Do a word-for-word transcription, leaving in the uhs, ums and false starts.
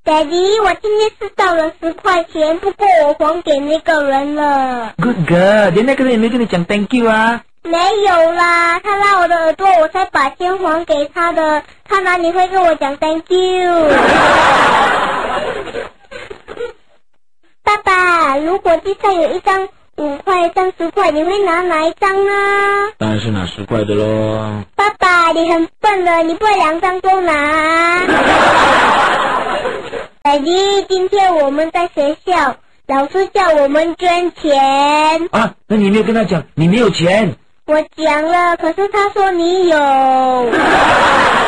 Daddy， 我今天是少了十块钱，不过我还给那个人了。 Good girl， 连那个人也没跟你讲 thank you 啊？ 没有啦，他拉我的耳朵，我才把钱还给他的。他哪里会跟我讲 thank you？ 爸爸，如果地上有一张五块、三十块，你会拿哪一张呢？ 当然是拿十块的咯。 爸爸，你很笨了，你不会两张都拿。daddy， 今天我们在学校，老师叫我们捐钱。 啊，那你没有跟他讲你没有钱？ 我讲了，可是他说你有。